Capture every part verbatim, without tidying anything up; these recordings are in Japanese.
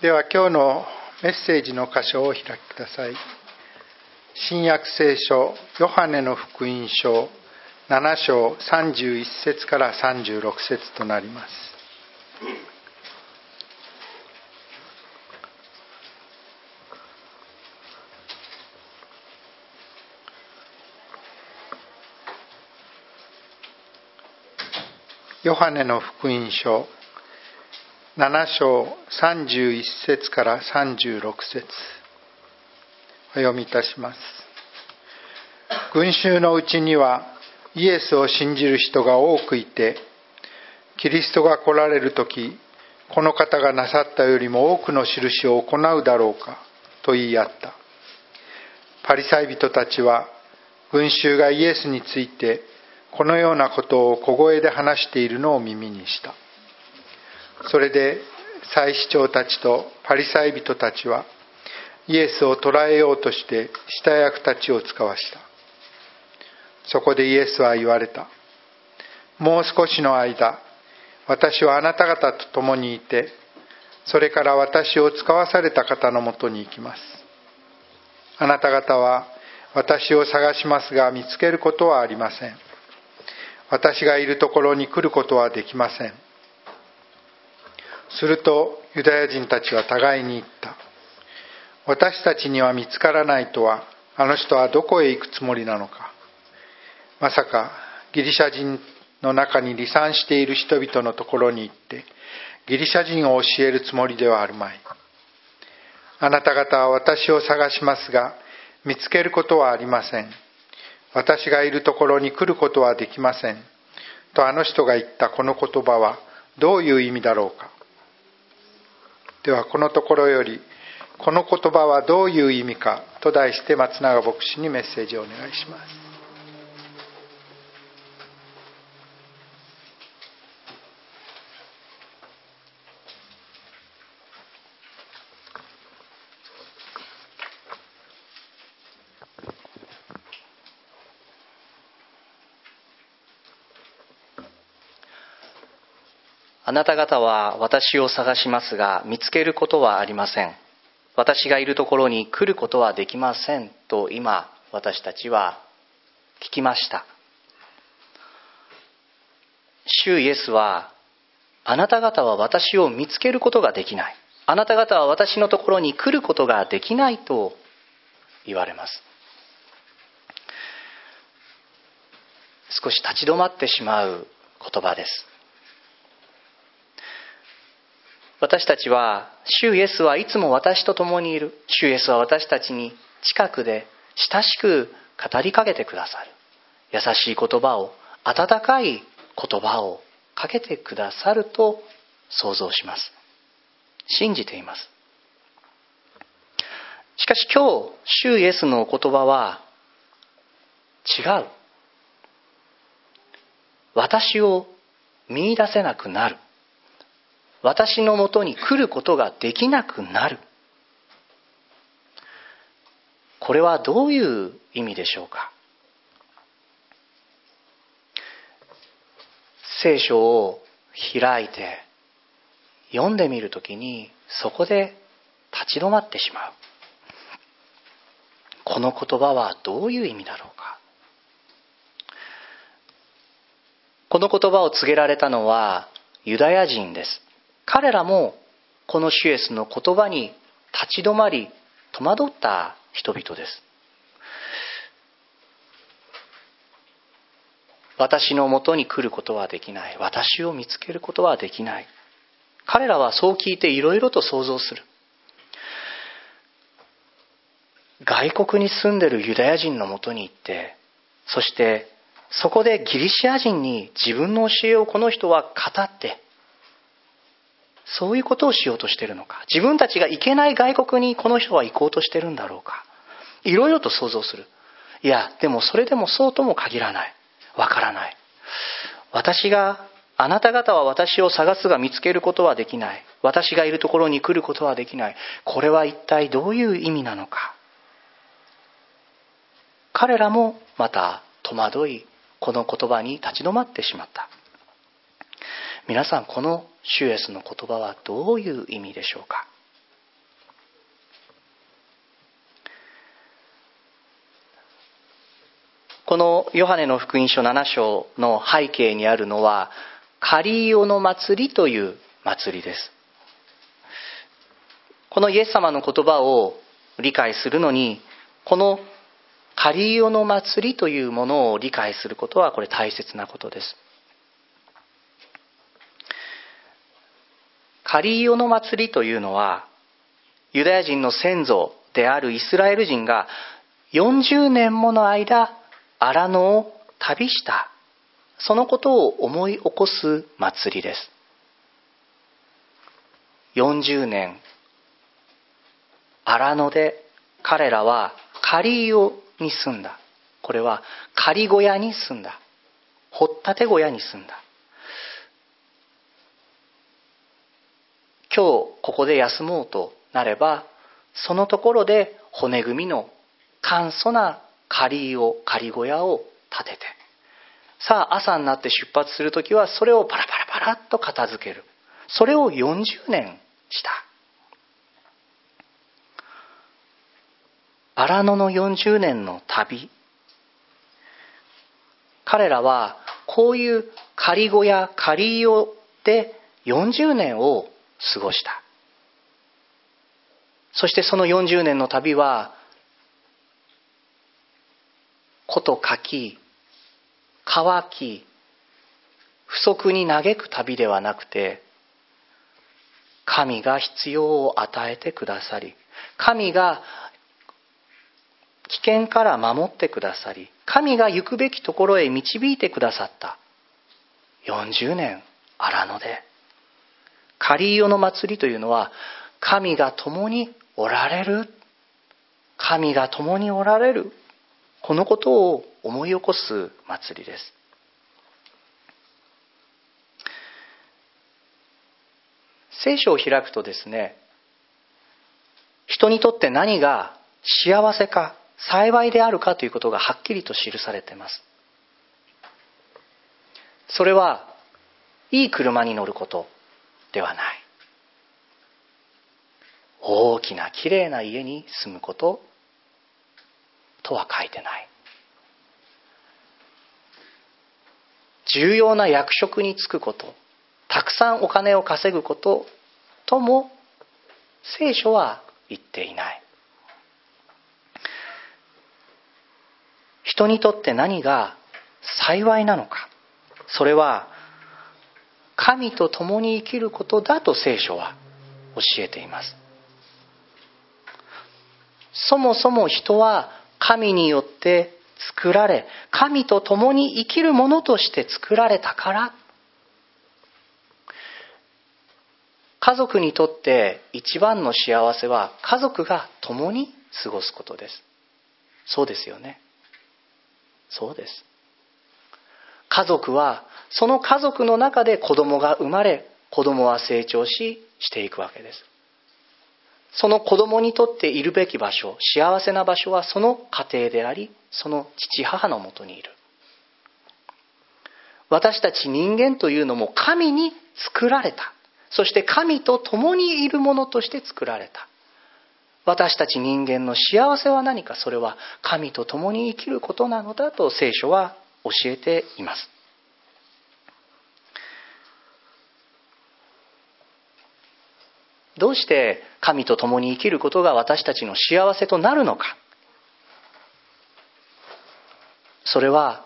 では今日のメッセージの箇所をお開きください。新約聖書ヨハネの福音書なな章さんじゅういっ節からさんじゅうろく節となります。ヨハネの福音書なな章さんじゅういっ節からさんじゅうろく節お読みいたします。群衆のうちにはイエスを信じる人が多くいて、キリストが来られるとき、この方がなさったよりも多くの印を行うだろうかと言い合った。パリサイ人たちは群衆がイエスについてこのようなことを小声で話しているのを耳にした。それで祭司長たちとパリサイ人たちはイエスを捕らえようとして下役たちを使わした。そこでイエスは言われた。もう少しの間、私はあなた方と共にいて、それから私を使わされた方のもとに行きます。あなた方は私を探しますが見つけることはありません。私がいるところに来ることはできません。するとユダヤ人たちは互いに言った。私たちには見つからないとは、あの人はどこへ行くつもりなのか。まさかギリシャ人の中に離散している人々のところに行ってギリシャ人を教えるつもりではあるまい。あなた方は私を探しますが見つけることはありません。私がいるところに来ることはできません。とあの人が言ったこの言葉はどういう意味だろうか。ではこのところよりこの言葉はどういう意味かと題して松永牧師にメッセージをお願いします。 あなた方は私を探しますが見つけることはありません。私がいるところに来ることはできませんと今私たちは聞きました。主イエスはあなた方は私を見つけることができない。あなた方は私のところに来ることができないと言われます。少し立ち止まってしまう言葉です。私たちは主イエスはいつも私と共にいる。主イエスは私たちに近くで親しく語りかけてくださる。優しい言葉を、温かい言葉をかけてくださると想像します。信じています。しかし今日主イエスのお言葉は違う。私を見出せなくなる。私のもとに来ることができなくなる。これはどういう意味でしょうか。聖書を開いて読んでみるときにそこで立ち止まってしまう。この言葉はどういう意味だろうか。この言葉を告げられたのはユダヤ人です。彼らもこの主イエスの言葉に立ち止まり戸惑った人々です。私のもとに来ることはできない。私を見つけることはできない。彼らはそう聞いていろいろと想像する。外国に住んでいるユダヤ人のもとに行って、そしてそこでギリシア人に自分の教えをこの人は語って、そういうことをしようとしているのか。自分たちが行けない外国にこの人は行こうとしているんだろうか。いろいろと想像する。いや、でもそれでもそうとも限らない。わからない。私が、あなた方は私を探すが見つけることはできない。私がいるところに来ることはできない。これは一体どういう意味なのか。彼らもまた戸惑い、この言葉に立ち止まってしまった。皆さん、この主イエスの言葉はどういう意味でしょうか。 このヨハネの福音書なな章の背景にあるのはカリオの祭りという祭りです。このイエス様の言葉を理解するのに、このカリオの祭りというものを理解することはこれ大切なことです。カリオの祭りというのは、ユダヤ人の先祖であるイスラエル人がよんじゅうねんもの間荒野を旅した、そのことを思い起こす祭りです。よんじゅうねん荒野で彼らは仮小に住んだ。これは仮小屋に住んだ。掘ったて小屋に住んだ。今日ここで休もうとなれば、そのところで骨組みの簡素な仮を仮小屋を建てて、さあ朝になって出発するときはそれをパラパラパラっと片付ける。それをよんじゅうねんした。荒野のよんじゅうねんの旅、彼らはこういう仮小屋仮家でよんじゅうねんを過ごした。そしてそのよんじゅうねんの旅はことかき乾き不足に嘆く旅ではなくて、神が必要を与えてくださり、神が危険から守ってくださり、神が行くべきところへ導いてくださったよんじゅうねん荒野で。カリオの祭りというのは、神が共におられる、神が共におられる、このことを思い起こす祭りです。聖書を開くとですね、人にとって何が幸せか幸いであるかということがはっきりと記されています。それはいい車に乗ることではない。大きなきれいな家に住むこととは書いてない。重要な役職に就くこと、たくさんお金を稼ぐこととも聖書は言っていない。人にとって何が幸いなのか、それは神と共に生きることだと聖書は教えています。そもそも人は神によって作られ、神と共に生きるものとして作られたから、家族にとって一番の幸せは家族が共に過ごすことです。そうですよね。そうです。家族はその家族の中で子供が生まれ、子供は成長ししていくわけです。その子供にとっているべき場所、幸せな場所はその家庭であり、その父母のもとにいる。私たち人間というのも神に作られた。そして神と共にいるものとして作られた。私たち人間の幸せは何か、それは神と共に生きることなのだと聖書は教えています。どうして神と共に生きることが私たちの幸せとなるのか。それは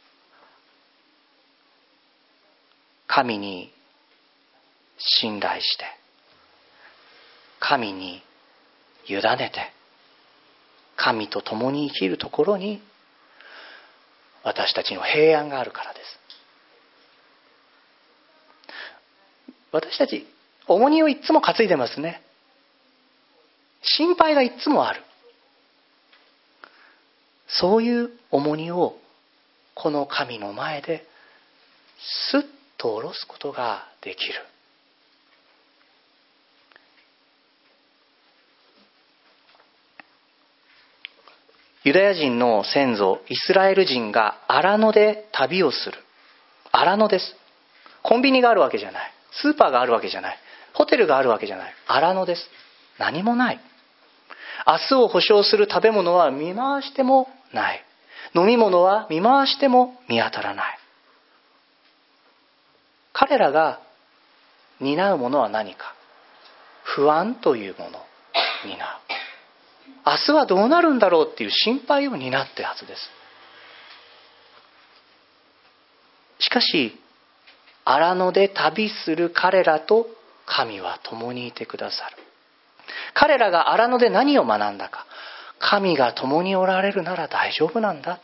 神に信頼して、神に委ねて、神と共に生きるところに私たちの平安があるからです。私たち重荷をいつも担いでますね。心配がいつもある。そういう重荷をこの神の前ですっと下ろすことができる。ユダヤ人の先祖イスラエル人が荒野で旅をする。荒野です。コンビニがあるわけじゃない。スーパーがあるわけじゃない。ホテルがあるわけじゃない。荒野です。何もない。明日を保証する食べ物は見回してもない。 飲み物は見回しても見当たらない。彼らが担うものは何か。不安というものを担う。明日はどうなるんだろうっていう心配を担っているはずです。しかし、荒野で旅する彼らと神は共にいてくださる。彼らが荒野で何を学んだか。神が共におられるなら大丈夫なんだ。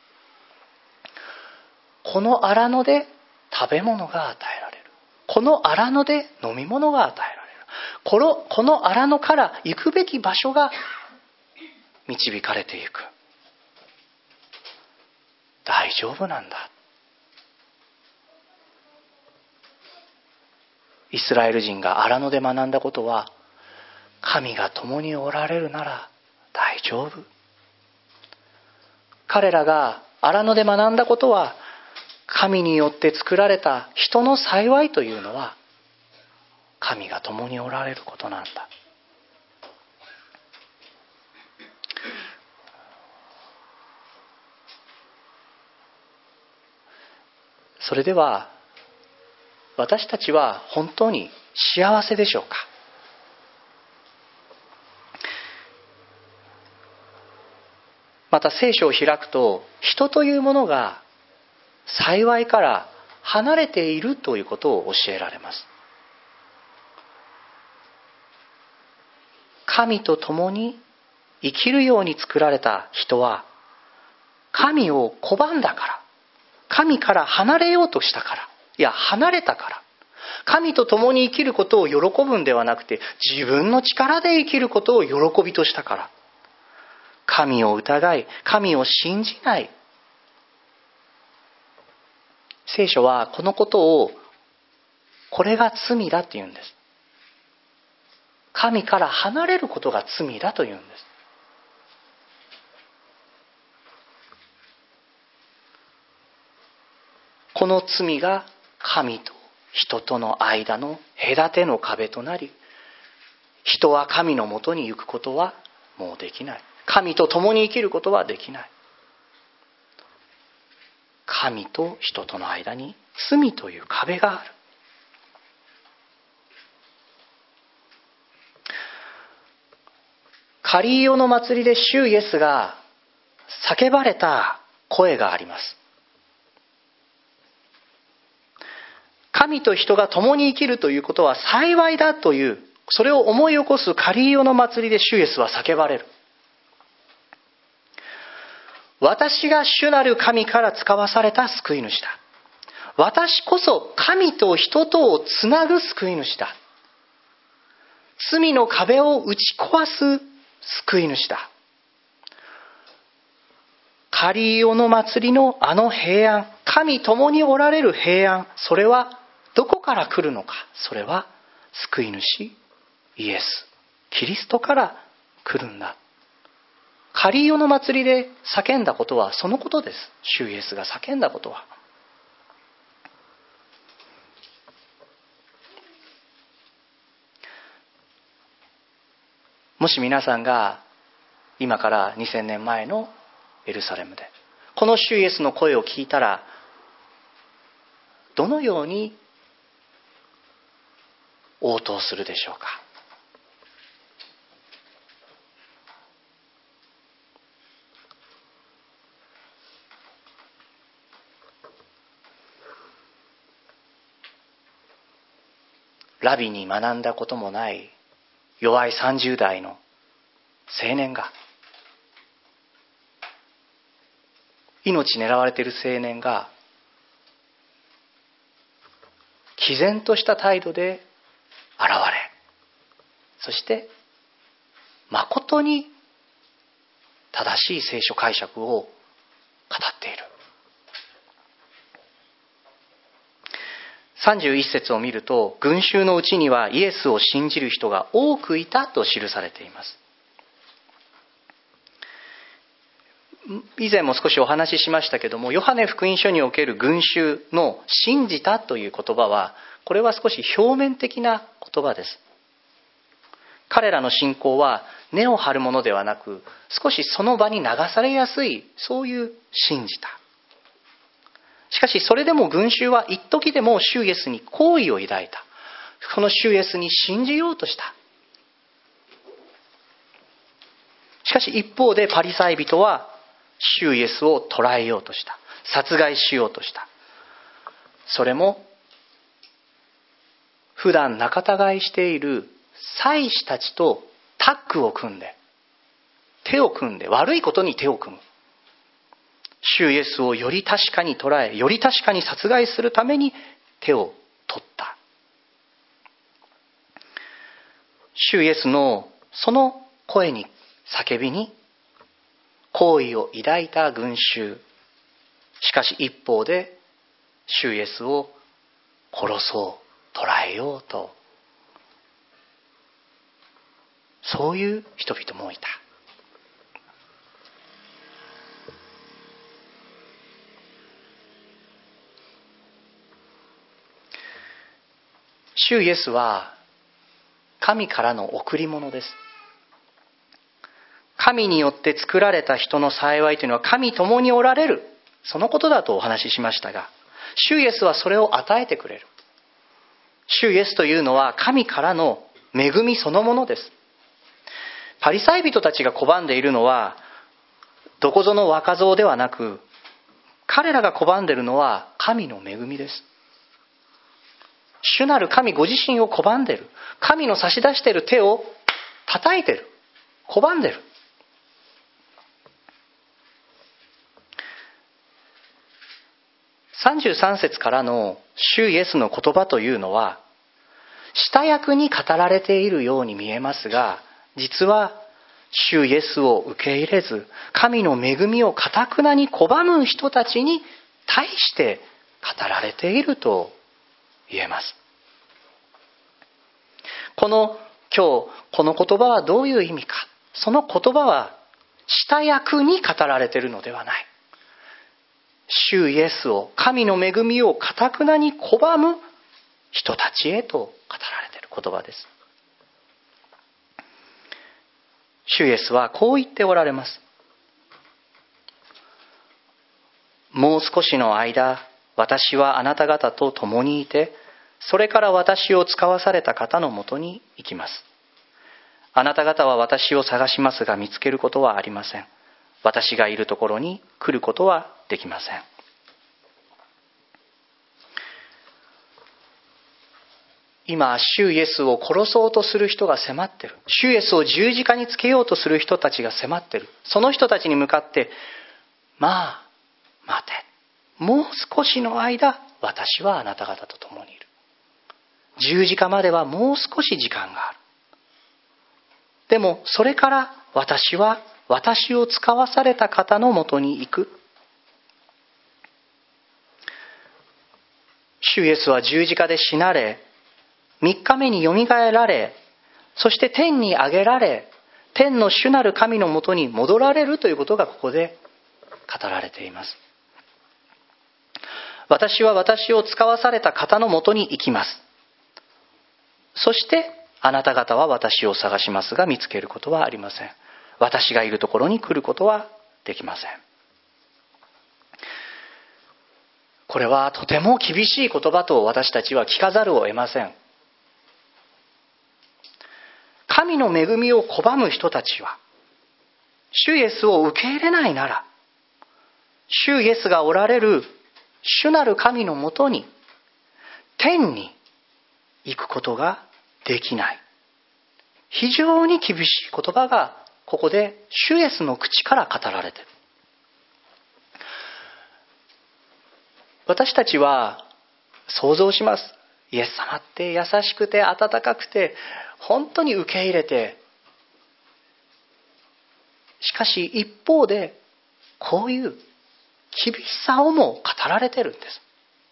この荒野で食べ物が与えられる。この荒野で飲み物が与えられる。この、この荒野から行くべき場所が導かれていく。大丈夫なんだ。イスラエル人が荒野で学んだことは、神が共におられるなら大丈夫。彼らが荒野で学んだことは、神によって作られた人の幸いというのは、神が共におられることなんだ。それでは、私たちは本当に幸せでしょうか。また聖書を開くと、人というものが幸いから離れているということを教えられます。神と共に生きるように作られた人は、神を拒んだから、神から離れようとしたから、いや離れたから、神と共に生きることを喜ぶんではなくて、自分の力で生きることを喜びとしたから、神を疑い、神を信じない。聖書はこのことを、これが罪だと言うんです。神から離れることが罪だと言うんです。この罪が神と人との間の隔ての壁となり、人は神のもとに行くことはもうできない。神と共に生きることはできない。神と人との間に罪という壁がある。カリオの祭りで主イエスが叫ばれた声があります。神と人が共に生きるということは幸いだという、それを思い起こすカリオの祭りで主イエスは叫ばれる。私が主なる神から使わされた救い主だ。私こそ神と人とをつなぐ救い主だ。罪の壁を打ち壊す救い主だ。カリオの祭りのあの平安、神共におられる平安、それはどこから来るのか。それは救い主イエス、キリストから来るんだ。カリオの祭りで叫んだことはそのことです。主イエスが叫んだことは。もし皆さんが今からにせんねんまえのエルサレムでこの主イエスの声を聞いたら、どのように応答するでしょうか。ラビに学んだこともない弱いさんじゅう代の青年が、命狙われている青年が毅然とした態度で現れ、そして誠に正しい聖書解釈を語っている。さんじゅういっ節を見ると、群衆のうちにはイエスを信じる人が多くいたと記されています。以前も少しお話ししましたけども、ヨハネ福音書における群衆の信じたという言葉は、これは少し表面的な言葉です。彼らの信仰は根を張るものではなく、少しその場に流されやすい、そういう信じた。しかしそれでも群衆は一時でも主イエスに好意を抱いた。この主イエスに信じようとした。しかし一方でパリサイ人は主イエスを捕らえようとした。殺害しようとした。それも普段仲違いしている祭司たちとタッグを組んで、手を組んで、悪いことに手を組む。主イエスをより確かに捕らえ、より確かに殺害するために手を取った。主イエスのその声に、叫びに好意を抱いた群衆。しかし一方で主イエスを殺そう、捕らえようと、そういう人々もいた。主イエスは神からの贈り物です。神によって作られた人の幸いというのは神共におられる、そのことだとお話ししましたが、主イエスはそれを与えてくれる。主イエスというのは神からの恵みそのものです。パリサイ人たちが拒んでいるのはどこぞの若造ではなく、彼らが拒んでいるのは神の恵みです。主なる神ご自身を拒んでいる。神の差し出している手を叩いている。拒んでいる。さんじゅうさん節からの主イエスの言葉というのは、下訳に語られているように見えますが、実は主イエスを受け入れず、神の恵みを堅くなに拒む人たちに対して語られていると言えます。この今日この言葉はどういう意味か。その言葉は下訳に語られているのではない。主イエスを、神の恵みを堅くなに拒む人たちへと語られている言葉です。主イエスはこう言っておられます。もう少しの間、私はあなた方と共にいて、それから私を使わされた方のもとに行きます。あなた方は私を探しますが見つけることはありません。私がいるところに来ることはできません。今、主イエスを殺そうとする人が迫っている。主イエスを十字架につけようとする人たちが迫っている。その人たちに向かって、まあ、待て。もう少しの間、私はあなた方と共にいる。十字架まではもう少し時間がある。でも、それから私は私を使わされた方のもとに行く。主イエスは十字架で死なれ、三日目によみがえられ、そして天に上げられ、天の主なる神のもとに戻られるということがここで語られています。私は私を使わされた方のもとに行きます。そしてあなた方は私を探しますが見つけることはありません。私がいるところに来ることはできません。これはとても厳しい言葉と私たちは聞かざるを得ません。神の恵みを拒む人たちは、主イエスを受け入れないなら、主イエスがおられる主なる神のもとに、天に行くことができない。非常に厳しい言葉がここで主イエスの口から語られている。私たちは想像します。イエス様って優しくて温かくて本当に受け入れて、しかし一方でこういう厳しさをも語られているんです。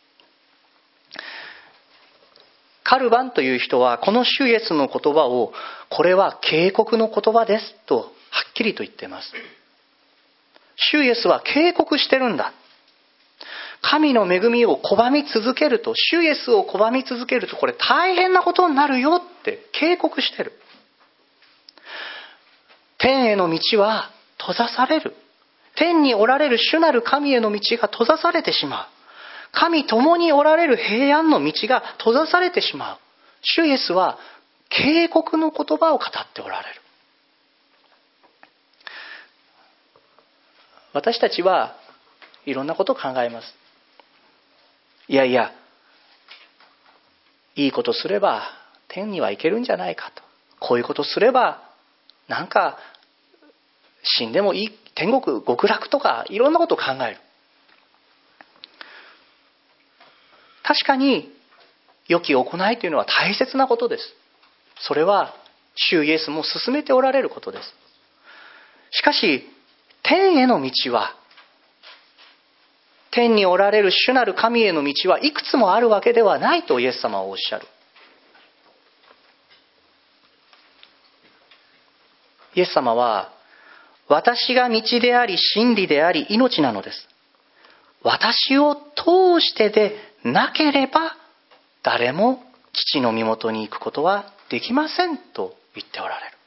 カルバンという人はこの主イエスの言葉を、これは警告の言葉ですとはっきりと言っています。主イエスは警告してるんだ。神の恵みを拒み続けると、主イエスを拒み続けると、これ大変なことになるよって警告してる。 天への道は閉ざされる。天におられる主なる神への道が閉ざされてしまう。神共におられる平安の道が閉ざされてしまう。主イエスは警告の言葉を語っておられる。私たちはいろんなことを考えます。いやいや、いいことすれば天には行けるんじゃないかと。こういうことすればなんか死んでもいい、天国極楽とかいろんなことを考える。確かに良き行いというのは大切なことです。それは主イエスも勧めておられることです。しかし天への道は、天におられる主なる神への道はいくつもあるわけではないとイエス様はおっしゃる。イエス様は、私が道であり真理であり命なのです。私を通してでなければ誰も父の身元に行くことはできませんと言っておられる。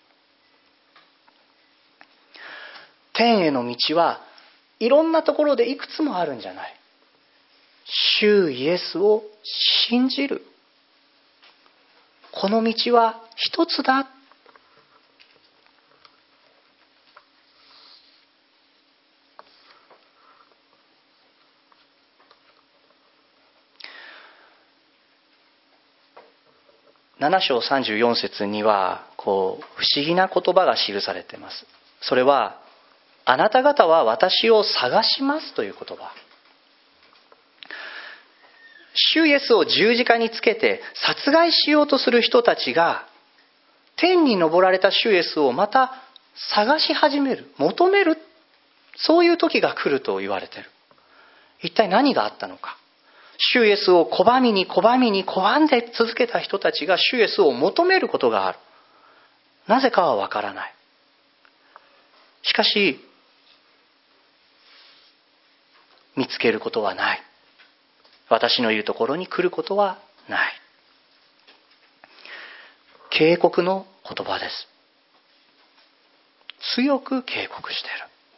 天への道はいろんなところでいくつもあるんじゃない。主イエスを信じる。この道は一つだ。なな章さんじゅうよん節にはこう不思議な言葉が記されています。それは、あなた方は私を探しますという言葉。主イエスを十字架につけて殺害しようとする人たちが、天に昇られた主イエスをまた探し始める、求める、そういう時が来ると言われている。一体何があったのか。主イエスを拒みに拒みに拒んで続けた人たちが主イエスを求めることがある。なぜかはわからない。しかし見つけることはない。私のいるところに来ることはない。警告の言葉です。強く警告している。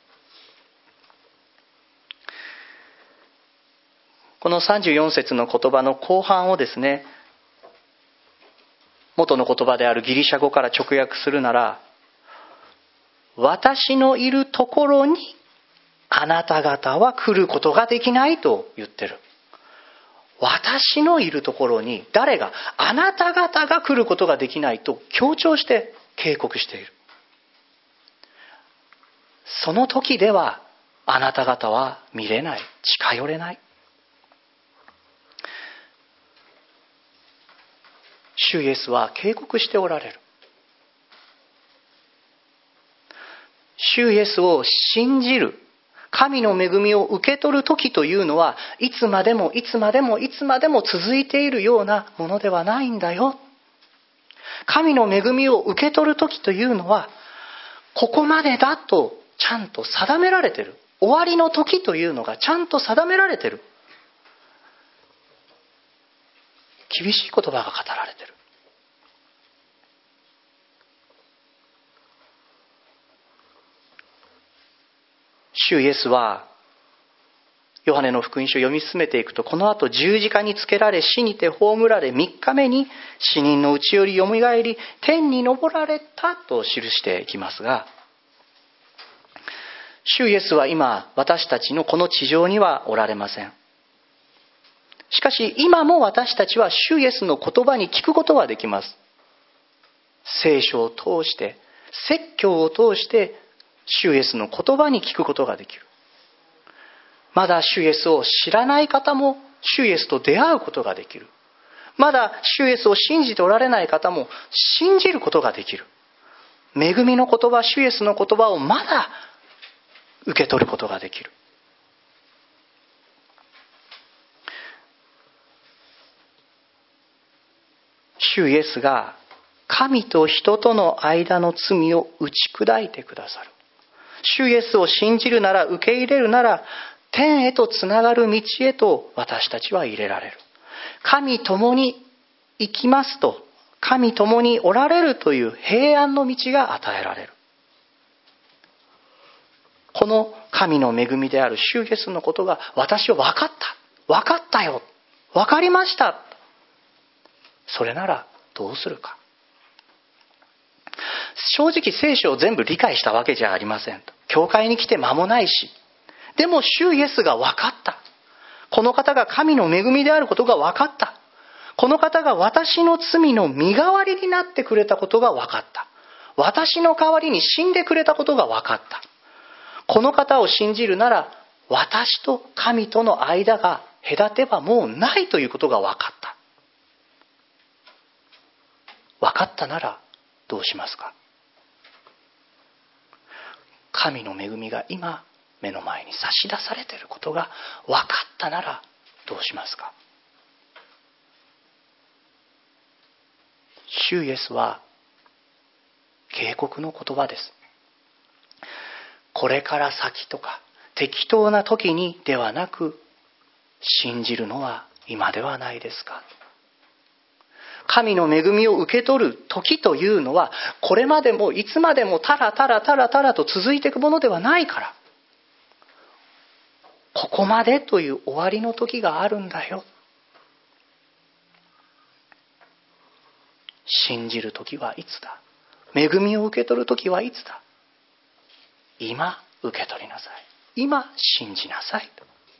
このさんじゅうよん節の言葉の後半をですね、元の言葉であるギリシャ語から直訳するなら、私のいるところにあなた方は来ることができないと言ってる。私のいるところに誰が、あなた方が来ることができないと強調して警告している。その時ではあなた方は見れない、近寄れない。主イエスは警告しておられる。主イエスを信じる、神の恵みを受け取る時というのは、いつまでもいつまでもいつまでも続いているようなものではないんだよ。神の恵みを受け取る時というのは、ここまでだとちゃんと定められている。終わりの時というのがちゃんと定められている。厳しい言葉が語られている。主イエスはヨハネの福音書を読み進めていくと、この後十字架につけられ死にて葬られみっかめに死人のうちよりよみがえり天に昇られたと記していきますが、主イエスは今私たちのこの地上にはおられません。しかし今も私たちは主イエスの言葉に聞くことはできます。聖書を通して、説教を通して主イエスの言葉に聞くことができる。まだ主イエスを知らない方も主イエスと出会うことができる。まだ主イエスを信じておられない方も信じることができる。恵みの言葉、主イエスの言葉をまだ受け取ることができる。主イエスが神と人との間の罪を打ち砕いてくださる。主イエスを信じるなら、受け入れるなら、天へとつながる道へと私たちは入れられる。神共に行きますと、神共におられるという平安の道が与えられる。 この神の恵みである主イエスのことが私は分かった。分かったよ。分かりました。それならどうするか。正直聖書を全部理解したわけじゃありませんと。教会に来て間もないし。でも主イエスが分かった。この方が神の恵みであることが分かった。この方が私の罪の身代わりになってくれたことが分かった。私の代わりに死んでくれたことが分かった。この方を信じるなら私と神との間が隔てはもうないということが分かった。分かったならどうしますか。神の恵みが今目の前に差し出されていることが分かったならどうしますか。主イエスは警告の言葉です。これから先とか適当な時にではなく、信じるのは今ではないですか。神の恵みを受け取る時というのは、これまでもいつまでもたらたらたらたらと続いていくものではないから、ここまでという終わりの時があるんだよ。信じる時はいつだ。恵みを受け取る時はいつだ。今受け取りなさい。今信じなさい。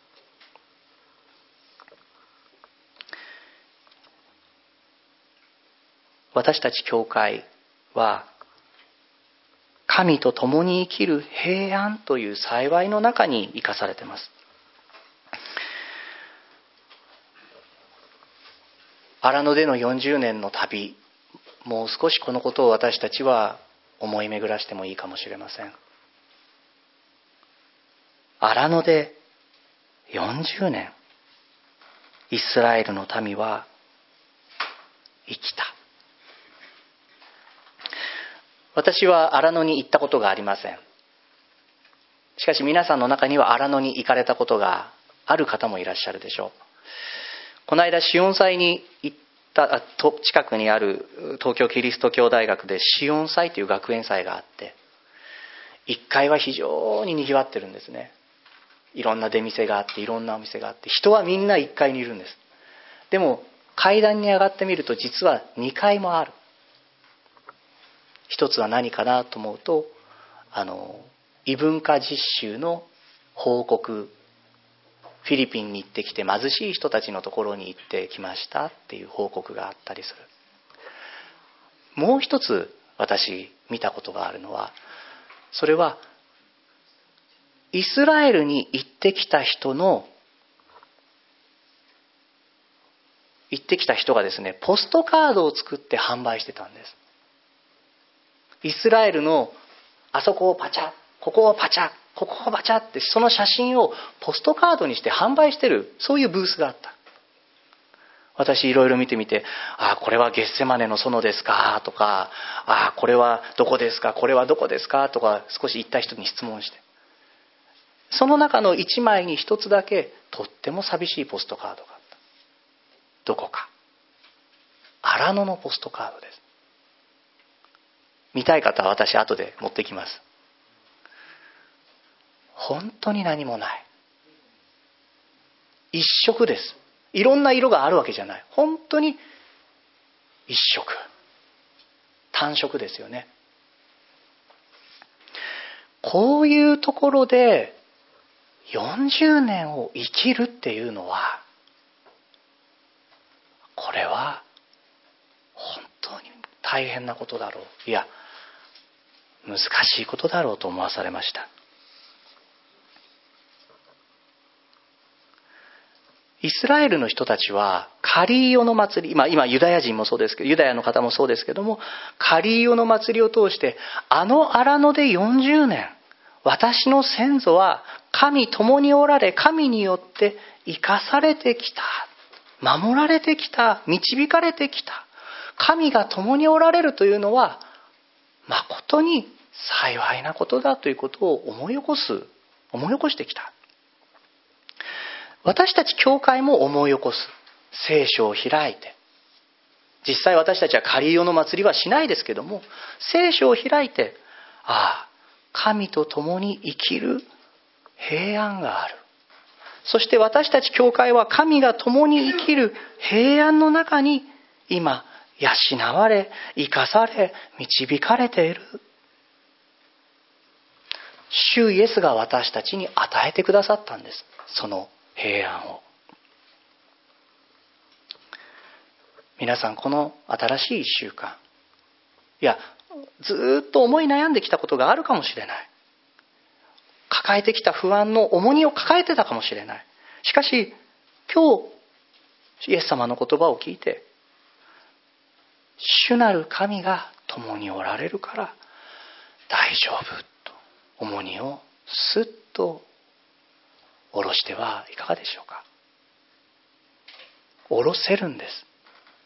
私たち教会は神と共に生きる平安という幸いの中に生かされています。荒野でのよんじゅうねんの旅、もう少しこのことを私たちは思い巡らしてもいいかもしれません。荒野でよんじゅうねん、イスラエルの民は生きた。私は荒野に行ったことがありません。しかし皆さんの中には荒野に行かれたことがある方もいらっしゃるでしょう。この間シオン祭に行った近くにある東京キリスト教大学でシオン祭という学園祭があって、いっかいは非常に賑わってるんですね。いろんな出店があっていろんなお店があって、人はみんないっかいにいるんです。でも階段に上がってみると実はにかいもある。一つは何かなと思うと、あの異文化実習の報告、フィリピンに行ってきて貧しい人たちのところに行ってきましたっていう報告があったりする。もう一つ私見たことがあるのは、それはイスラエルに行ってきた人の行ってきた人がですね、ポストカードを作って販売してたんです。イスラエルのあそこをパチャ、ここをパチャ、ここをパチャって、その写真をポストカードにして販売してる、そういうブースがあった。私いろいろ見てみて、ああこれはゲッセマネの園ですかとか、ああこれはどこですか、これはどこですかとか、少し行った人に質問して、その中のいちまいにひとつだけとっても寂しいポストカードがあった。どこか荒野のポストカードです。見たい方は私後で持ってきます。本当に何もない。一色です。いろんな色があるわけじゃない。本当に一色。単色ですよね。こういうところでよんじゅうねんを生きるっていうのは、これは本当に大変なことだろう。いや、難しいことだろうと思わされました。イスラエルの人たちはカリーオの祭り、まあ、今ユダヤ人もそうですけど、ユダヤの方もそうですけども、カリーオの祭りを通して、あの荒野でよんじゅうねん、私の先祖は神共におられ、神によって生かされてきた、守られてきた、導かれてきた、神が共におられるというのは誠に幸いなことだということを思い起こす、思い起こしてきた。私たち教会も思い起こす。聖書を開いて、実際私たちはカリーオの祭りはしないですけども、聖書を開いて、ああ神と共に生きる平安がある。そして私たち教会は神が共に生きる平安の中に今養われ、生かされ、導かれている。主イエスが私たちに与えてくださったんです。その平安を。皆さん、この新しい一週間、いや、ずっと思い悩んできたことがあるかもしれない。抱えてきた不安の重荷を抱えてたかもしれない。しかし、今日、イエス様の言葉を聞いて、主なる神が共におられるから大丈夫と重荷をすっと下ろしてはいかがでしょうか。下ろせるんです。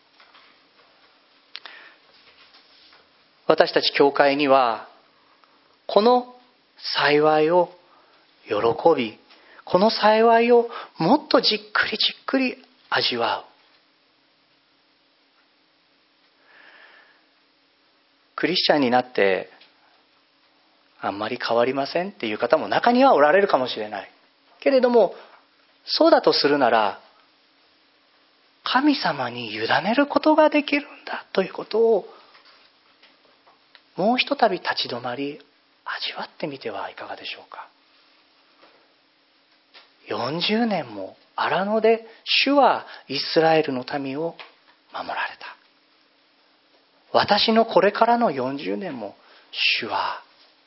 私たち教会にはこの幸いを喜び、この幸いをもっとじっくりじっくり味わう。クリスチャンになってあんまり変わりませんっていう方も中にはおられるかもしれないけれども、そうだとするなら神様に委ねることができるんだということをもうひとたび立ち止まり味わってみてはいかがでしょうか。よんじゅうねんも荒野で主はイスラエルの民を守られた。私のこれからのよんじゅうねんも主は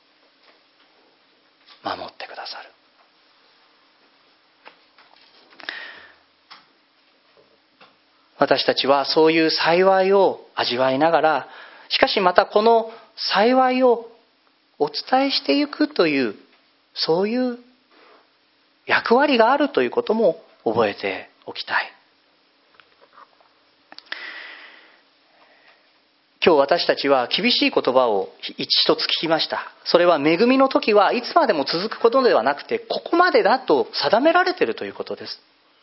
守ってくださる。私たちはそういう幸いを味わいながら、しかしまたこの幸いをお伝えしていくという、そういう役割があるということも覚えておきたい。今日私たちは厳しい言葉を一つ聞きました。それは恵みの時はいつまでも続くことではなくて、ここまでだと定められているということです。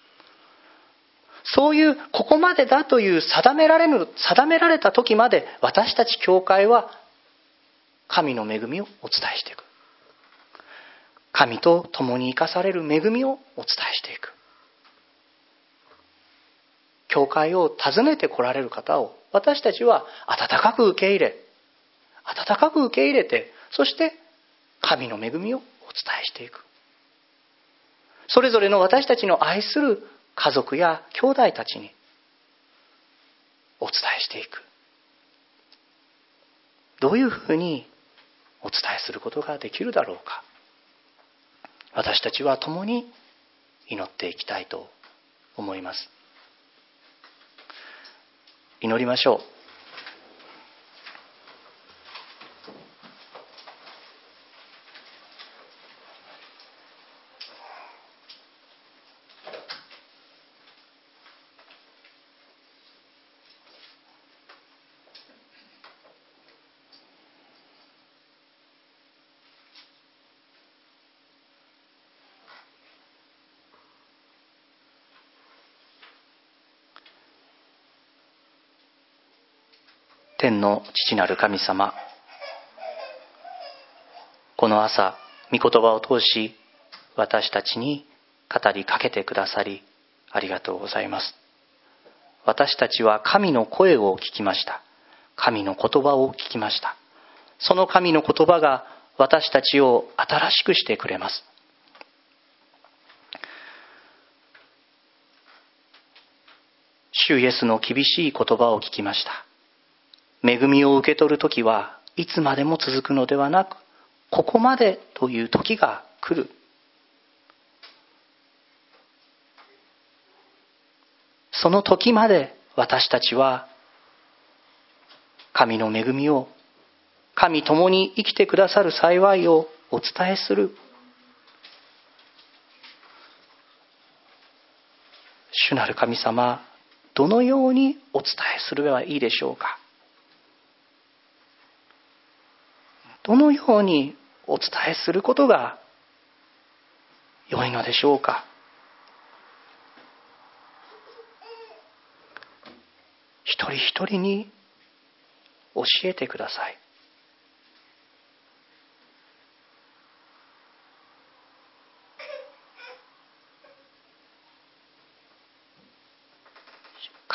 そういうここまでだという定められる、定められた時まで私たち教会は神の恵みをお伝えしていく。神と共に生かされる恵みをお伝えしていく。教会を訪ねて来られる方を私たちは温かく受け入れ、温かく受け入れて、そして神の恵みをお伝えしていく。それぞれの私たちの愛する家族や兄弟たちにお伝えしていく。どういうふうにお伝えすることができるだろうか。私たちは共に祈っていきたいと思います。祈りましょう。天の父なる神様、この朝御言葉を通し私たちに語りかけてくださりありがとうございます。私たちは神の声を聞きました。神の言葉を聞きました。その神の言葉が私たちを新しくしてくれます。主イエスの厳しい言葉を聞きました。恵みを受け取る時はいつまでも続くのではなく、ここまでという時が来る。その時まで私たちは神の恵みを、神共に生きてくださる幸いをお伝えする。主なる神様、どのようにお伝えすればいいでしょうか。どのようにお伝えすることが良いのでしょうか。一人一人に教えてください。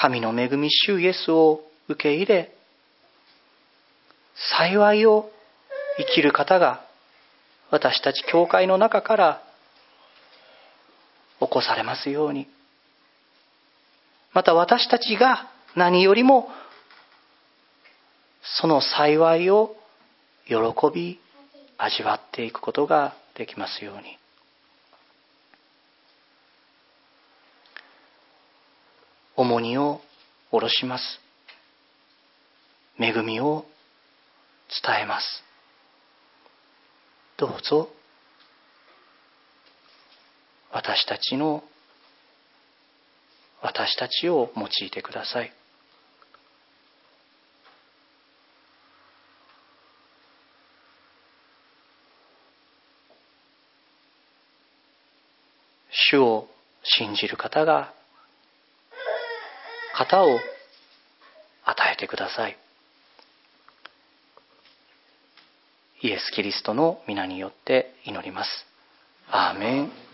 神の恵み主イエスを受け入れ、幸いを生きる方が私たち教会の中から起こされますように、また私たちが何よりもその幸いを喜び味わっていくことができますように。重荷を下ろします。恵みを伝えます。どうぞ私たちの私たちを用いてください。主を信じる方が方を与えてください。イエス・キリストの皆によって祈ります。アーメン。